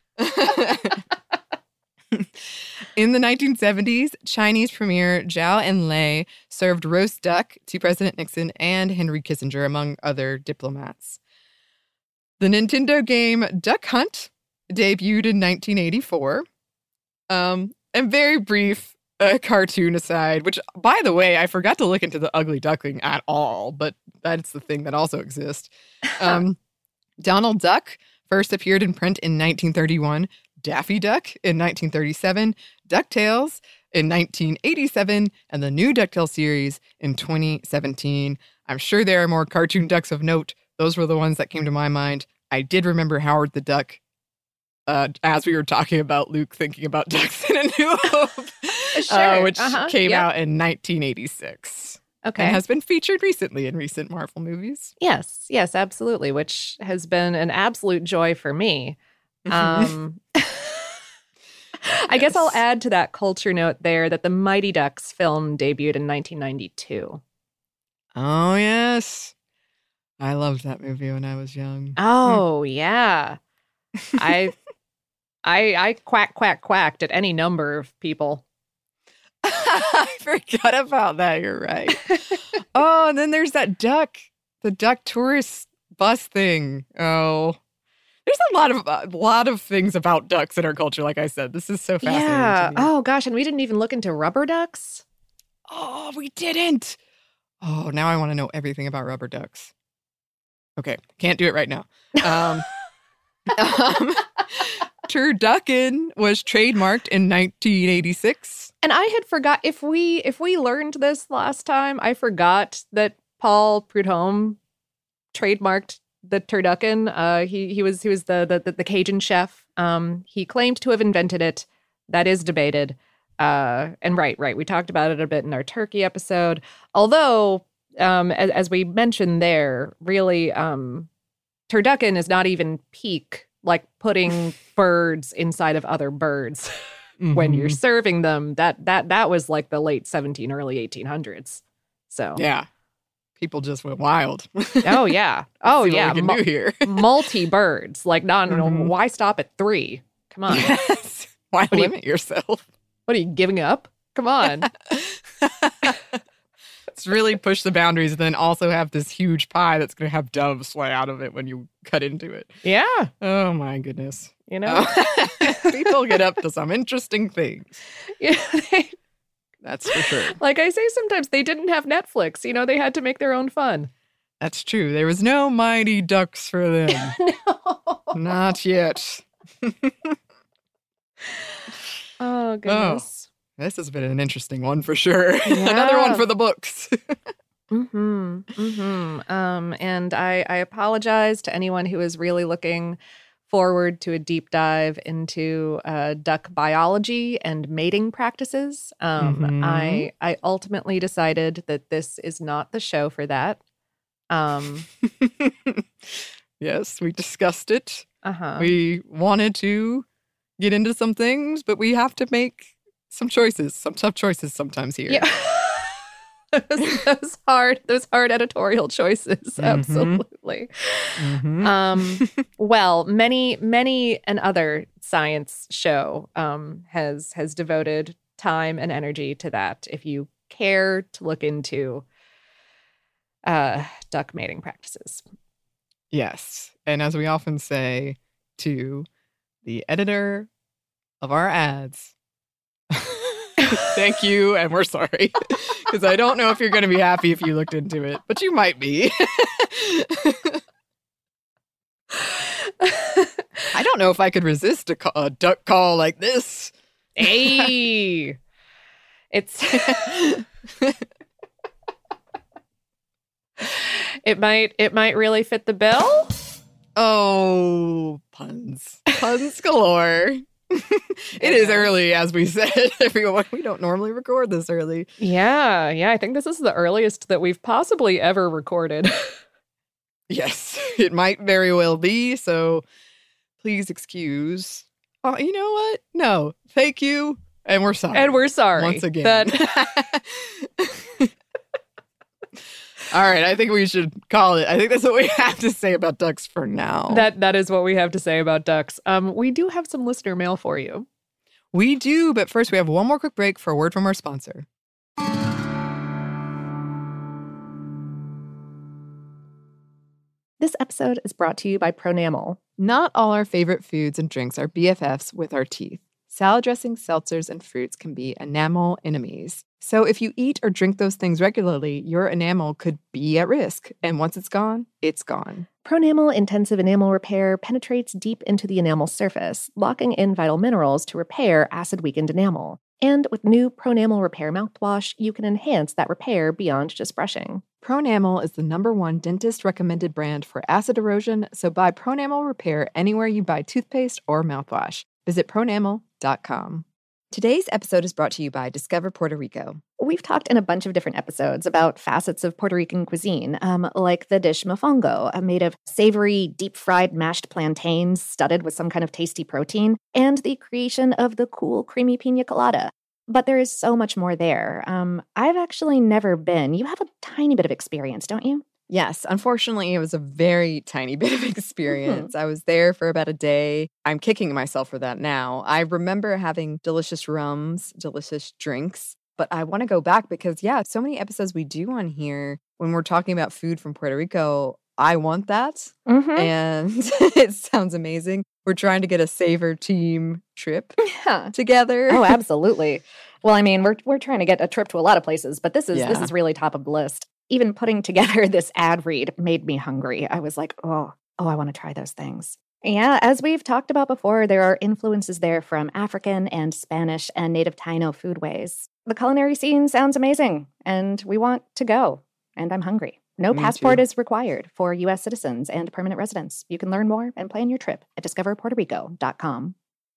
In the nineteen seventies, Chinese Premier Zhou Enlai served roast duck to President Nixon and Henry Kissinger, among other diplomats. The Nintendo game Duck Hunt debuted in nineteen eighty-four. Um, and very brief uh, cartoon aside, which, by the way, I forgot to look into the Ugly Duckling at all, but that's the thing that also exists. Um, Donald Duck first appeared in print in nineteen thirty-one. Daffy Duck in nineteen thirty-seven, DuckTales in nineteen eighty-seven, and the new DuckTales series in twenty seventeen. I'm sure there are more cartoon ducks of note. Those were the ones that came to my mind. I did remember Howard the Duck uh, as we were talking about Luke thinking about ducks in A New Hope, Sure. uh, which uh-huh. came yep. out in nineteen eighty-six. Okay. And has been featured recently in recent Marvel movies. Yes, yes, absolutely, which has been an absolute joy for me. Um, I Yes. guess I'll add to that culture note there that the Mighty Ducks film debuted in nineteen ninety-two. Oh, yes. I loved that movie when I was young. Oh, yeah. I, I, I quack, quack, quacked at any number of people. I forgot about that. You're right. Oh, and then there's that duck, the duck tourist bus thing. Oh, there's a lot of a lot of things about ducks in our culture. Like I said, this is so fascinating. Yeah. To me. Oh, gosh. And we didn't even look into rubber ducks. Oh, we didn't. Oh, now I want to know everything about rubber ducks. Okay, can't do it right now. Um, um, Turducken was trademarked in nineteen eighty-six. And I had forgot if we if we learned this last time, I forgot that Paul Prudhomme trademarked the turducken. Uh, he he was he was the the, the Cajun chef. Um, he claimed to have invented it. That is debated. Uh, and right, right. We talked about it a bit in our turkey episode. Although, um, as, as we mentioned there, really, um, turducken is not even peak, like putting birds inside of other birds mm-hmm. when you're serving them. That that that was like the late seventeen, early eighteen hundreds. So yeah. People just went wild. Oh, yeah. Oh, See yeah. What we can Mu- do here. multi-birds. Like, no, no, Mhm. no. Why stop at three? Come on. Yes. Why What do you- limit yourself? What are you giving up? Come on. Let's really push the boundaries and then also have this huge pie that's going to have doves fly out of it when you cut into it. Yeah. Oh, my goodness. You know? Oh. People get up to some interesting things. Yeah, they- That's for sure. like I say, sometimes they didn't have Netflix. You know, they had to make their own fun. That's true. There was no Mighty Ducks for them. No. Not yet. Oh, goodness. This has been an interesting one for sure. Yeah. Another one for the books. Mm-hmm. Mm-hmm. Um, and I, I apologize to anyone who is really looking forward to a deep dive into uh, duck biology and mating practices. Um, Mhm. I I ultimately decided that this is not the show for that. Um, Yes, we discussed it. uh-huh. We wanted to get into some things, but we have to make some choices, some tough choices sometimes here. Yeah. those, those hard, those hard editorial choices. Mhm. Absolutely. Mhm. Um, well, many, many another science show um, has has devoted time and energy to that. If you care to look into uh, duck mating practices, Yes. And as we often say to the editor of our ads, thank you, and we're sorry. Because I don't know if you're going to be happy if you looked into it, but you might be. I don't know if I could resist a, ca- a duck call like this. hey, it's it might it might really fit the bill. Oh, puns. Puns galore. It is early, as we said, everyone. We don't normally record this early. Yeah, yeah. I think this is the earliest that we've possibly ever recorded. Yes, it might very well be. So please excuse. Oh, you know what? No, thank you. And we're sorry. And we're sorry. Once again. That- All right, I think we should call it. I think that's what we have to say about ducks for now. that that is what we have to say about ducks. Um, we do have some listener mail for you. We do, but first we have one more quick break for a word from our sponsor. This episode is brought to you by Pronamel. Not all our favorite foods and drinks are B F Fs with our teeth. Salad dressings, seltzers, and fruits can be enamel enemies. So if you eat or drink those things regularly, your enamel could be at risk. And once it's gone, it's gone. Pronamel Intensive Enamel Repair penetrates deep into the enamel surface, locking in vital minerals to repair acid-weakened enamel. And with new Pronamel Repair mouthwash, you can enhance that repair beyond just brushing. Pronamel is the number one dentist-recommended brand for acid erosion, so buy Pronamel Repair anywhere you buy toothpaste or mouthwash. Visit pronamel dot com. Today's episode is brought to you by Discover Puerto Rico. We've talked in a bunch of different episodes about facets of Puerto Rican cuisine, um, like the dish mofongo, uh, made of savory, deep-fried mashed plantains studded with some kind of tasty protein, and the creation of the cool, creamy pina colada. But there is so much more there. Um, I've actually never been. You have a tiny bit of experience, don't you? Yes, unfortunately, it was a very tiny bit of experience. Mm-hmm. I was there for about a day. I'm kicking myself for that now. I remember having delicious rums, delicious drinks, but I want to go back because, yeah, so many episodes we do on here when we're talking about food from Puerto Rico. I want that, mm-hmm. and it sounds amazing. We're trying to get a Savor team trip yeah. together. Oh, absolutely. Well, I mean, we're we're trying to get a trip to a lot of places, but this is yeah. this is really top of the list. Even putting together this ad read made me hungry. I was like, oh, oh, I want to try those things. Yeah, as we've talked about before, there are influences there from African and Spanish and native Taino foodways. The culinary scene sounds amazing, and we want to go. And I'm hungry. No Me passport too. is required for U S citizens and permanent residents. You can learn more and plan your trip at discover puerto rico dot com.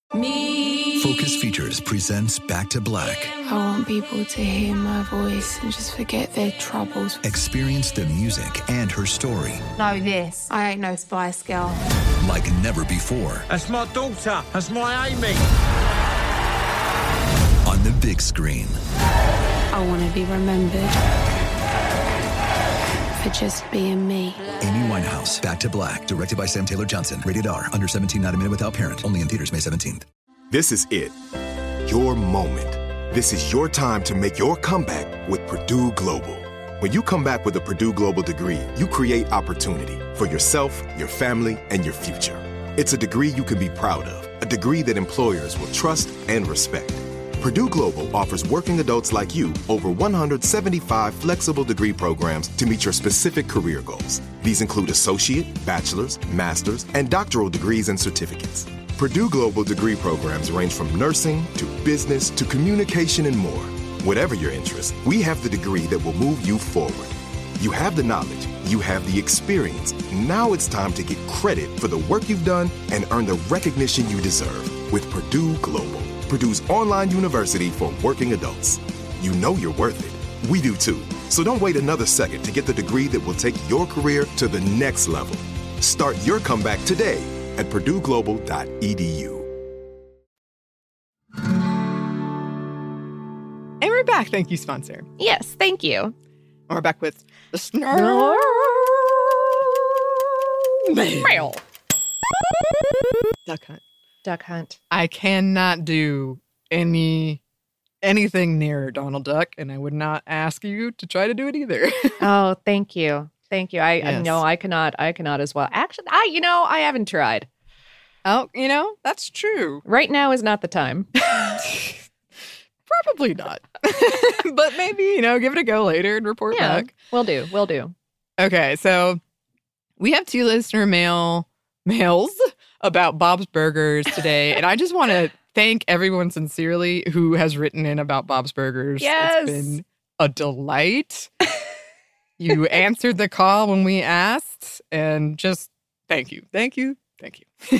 Me. Focus Features presents Back to Black. I want people to hear my voice and just forget their troubles. Experience the music and her story Know this. I ain't no Spice Girl. like never before. That's my daughter. That's my Amy. On the big screen. I want to be remembered for just being me. Amy Winehouse, Back to Black, directed by Sam Taylor Johnson. Rated R, under seventeen, not a minute without parent. Only in theaters May seventeenth. This is it. Your moment. This is your time to make your comeback with Purdue Global. When you come back with a Purdue Global degree, you create opportunity for yourself, your family, and your future. It's a degree you can be proud of, a degree that employers will trust and respect. Purdue Global offers working adults like you over one hundred seventy-five flexible degree programs to meet your specific career goals. These include associate, bachelor's, master's, and doctoral degrees and certificates. Purdue Global degree programs range from nursing to business to communication and more. Whatever your interest, we have the degree that will move you forward. You have the knowledge, you have the experience. Now it's time to get credit for the work you've done and earn the recognition you deserve with Purdue Global, Purdue's online university for working adults. You know you're worth it. We do too. So don't wait another second to get the degree that will take your career to the next level. Start your comeback today at purdue global dot e d u. And we're back. Thank you, sponsor. Yes, thank you. And we're back with the Snarl Mail. Duck Hunt. Duck Hunt. I cannot do any anything near Donald Duck, and I would not ask you to try to do it either. Oh, thank you. Thank you. I, Yes. I know I cannot I cannot as well. Actually, I you know, I haven't tried. Oh, you know, that's true. Right now is not the time. Probably not. But maybe, you know, give it a go later and report Yeah, back. will do. Will do. Okay, so we have two listener mail mails about Bob's Burgers today, and I just want to thank everyone sincerely who has written in about Bob's Burgers. Yes. It's been a delight. You answered the call when we asked, and just thank you. Thank you. Thank you.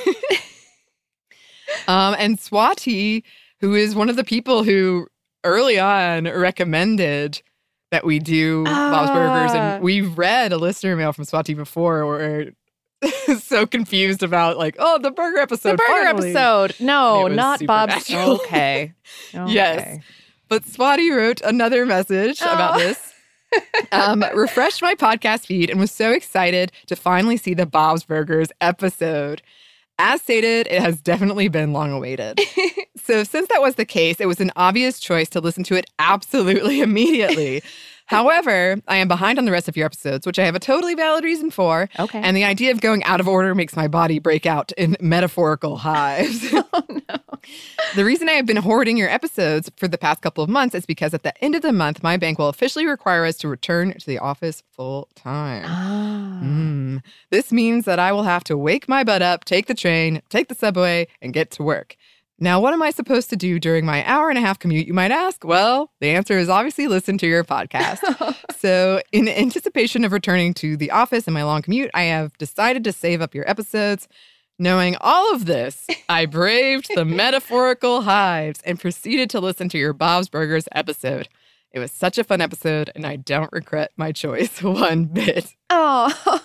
um, and Swati, who is one of the people who early on recommended that we do Bob's Burgers. Ah. And we've read a listener mail from Swati before where we're so confused about, like, oh, the burger episode. The burger finally. episode. No, And it was not Bob's. supernatural. Okay. okay. Yes. But Swati wrote another message Oh. about this. um, refreshed my podcast feed and was so excited to finally see the Bob's Burgers episode. As stated, it has definitely been long awaited. So since that was the case, it was an obvious choice to listen to it absolutely immediately. However, I am behind on the rest of your episodes, which I have a totally valid reason for. Okay. And the idea of going out of order makes my body break out in metaphorical hives. Oh, no. The reason I have been hoarding your episodes for the past couple of months is because at the end of the month, my bank will officially require us to return to the office full time. Ah. Mm. This means that I will have to wake my butt up, take the train, take the subway, and get to work. Now, what am I supposed to do during my hour and a half commute, you might ask? Well, the answer is obviously listen to your podcast. So, in anticipation of returning to the office and my long commute, I have decided to save up your episodes. Knowing all of this, I braved the metaphorical hives and proceeded to listen to your Bob's Burgers episode. It was such a fun episode, and I don't regret my choice one bit. Oh.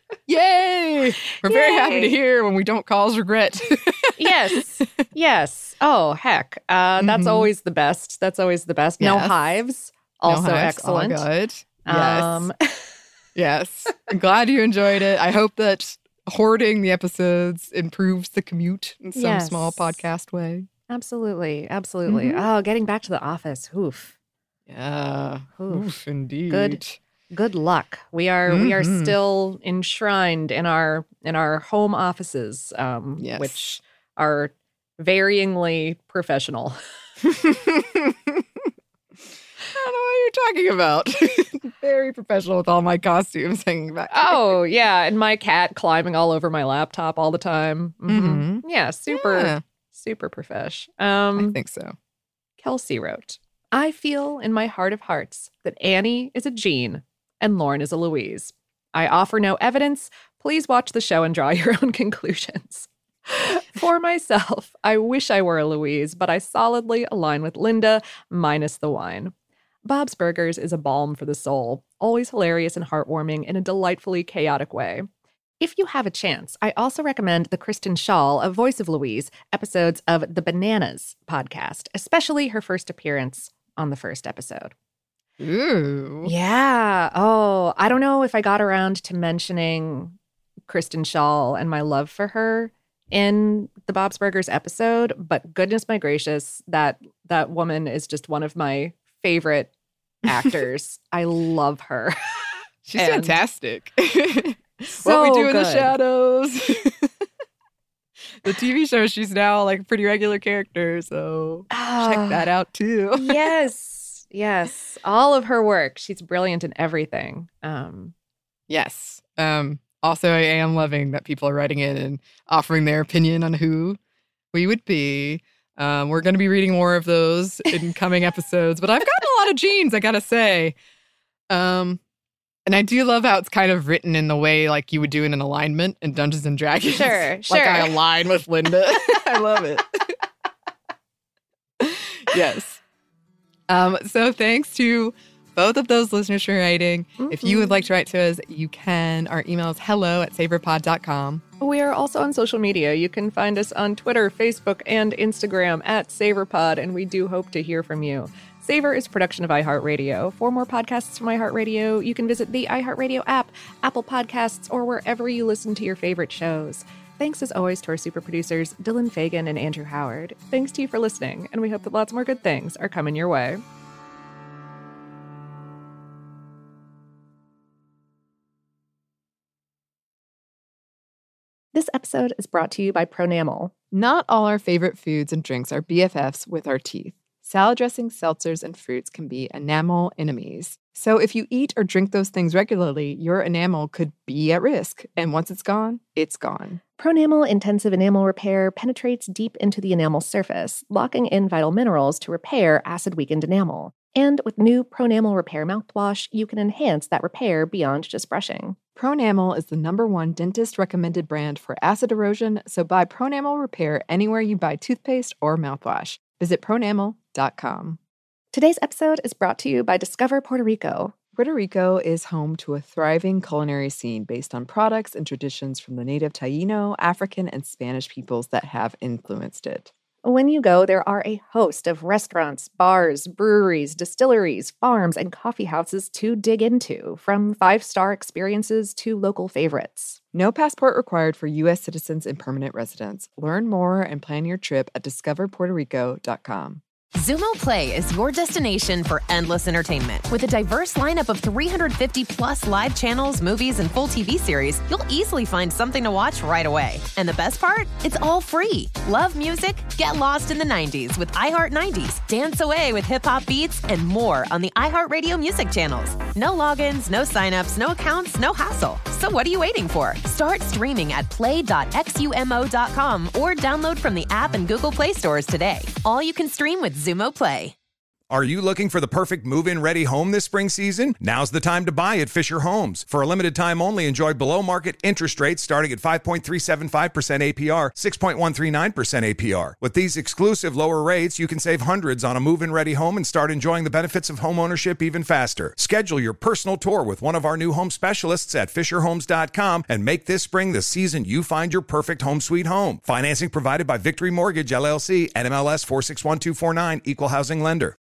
Yay! We're very happy Yay. to hear when we don't cause regret. Yes. Yes. Oh, heck. Uh, that's Mhm. always the best. That's always the best. No Yes. hives. No Also hives, all excellent. good. Yes. Um, Yes. I'm glad you enjoyed it. I hope that hoarding the episodes improves the commute in some Yes. small podcast way. absolutely. Absolutely. Mhm. Oh, getting back to the office. Oof. Yeah. Oof. Oof, indeed. Good. Good luck. We are we are Mhm. still enshrined in our in our home offices, um, Yes. which are varyingly professional. I don't know what you're talking about. Very professional with all my costumes hanging back. Oh yeah, and my cat climbing all over my laptop all the time. Mhm. Mhm. Yeah, super Yeah. super profesh. Um, I think so. Kelsey wrote, "I feel in my heart of hearts that Annie is a Jean and Lauren is a Louise. I offer no evidence. Please watch the show and draw your own conclusions. For myself, I wish I were a Louise, but I solidly align with Linda, minus the wine. Bob's Burgers is a balm for the soul, always hilarious and heartwarming in a delightfully chaotic way. If you have a chance, I also recommend the Kristen Schaal, A Voice of Louise, episodes of the Bananas podcast, especially her first appearance on the first episode." Ooh. Yeah. Oh, I don't know if I got around to mentioning Kristen Schaal and my love for her in the Bob's Burgers episode, but goodness my gracious, that that woman is just one of my favorite actors. I love her. She's And fantastic. So what we do in the good. shadows. The T V show, she's now like a pretty regular character, so Ah. check that out too. Yes. Yes. All of her work. She's brilliant in everything. Um, Yes. Um, also, I am loving that people are writing in and offering their opinion on who we would be. Um, we're going to be reading more of those in coming episodes, but I've gotten a lot of genes, I gotta say. Um, And I do love how it's kind of written in the way like you would do in an alignment in Dungeons and Dragons. Sure, like sure. I align with Linda. I love it. Yes. Um, so thanks to both of those listeners for writing. Mm-hmm. If you would like to write to us, you can. Our email is hello at savorpod dot com. We are also on social media. You can find us on Twitter, Facebook, and Instagram at SavorPod, and we do hope to hear from you. Savor is a production of iHeartRadio. For more podcasts from iHeartRadio, you can visit the iHeartRadio app, Apple Podcasts, or wherever you listen to your favorite shows. Thanks as always to our super producers, Dylan Fagan and Andrew Howard. Thanks to you for listening, and we hope that lots more good things are coming your way. This episode is brought to you by Pronamel. Not all our favorite foods and drinks are B F Fs with our teeth. Salad dressings, seltzers, and fruits can be enamel enemies. So if you eat or drink those things regularly, your enamel could be at risk. And once it's gone, it's gone. Pronamel Intensive Enamel Repair penetrates deep into the enamel surface, locking in vital minerals to repair acid-weakened enamel. And with new Pronamel Repair mouthwash, you can enhance that repair beyond just brushing. Pronamel is the number one dentist-recommended brand for acid erosion, so buy Pronamel Repair anywhere you buy toothpaste or mouthwash. Visit pronamel dot com. Today's episode is brought to you by Discover Puerto Rico. Puerto Rico is home to a thriving culinary scene based on products and traditions from the native Taíno, African, and Spanish peoples that have influenced it. When you go, there are a host of restaurants, bars, breweries, distilleries, farms, and coffee houses to dig into, from five-star experiences to local favorites. No passport required for U S citizens and permanent residents. Learn more and plan your trip at discover puerto rico dot com. Xumo Play is your destination for endless entertainment. With a diverse lineup of three hundred fifty plus live channels, movies, and full T V series, you'll easily find something to watch right away. And the best part? It's all free. Love music? Get lost in the nineties with iHeart nineties. Dance away with hip-hop beats and more on the iHeartRadio music channels. No logins, no signups, no accounts, no hassle. So what are you waiting for? Start streaming at play dot xumo dot com or download from the app and Google Play stores today. All you can stream with Xumo Play. Are you looking for the perfect move-in ready home this spring season? Now's the time to buy at Fisher Homes. For a limited time only, enjoy below-market interest rates starting at five point three seven five percent A P R, six point one three nine percent A P R. With these exclusive lower rates, you can save hundreds on a move-in ready home and start enjoying the benefits of homeownership even faster. Schedule your personal tour with one of our new home specialists at fisher homes dot com and make this spring the season you find your perfect home sweet home. Financing provided by Victory Mortgage, L L C, N M L S four six one two four nine, Equal Housing Lender.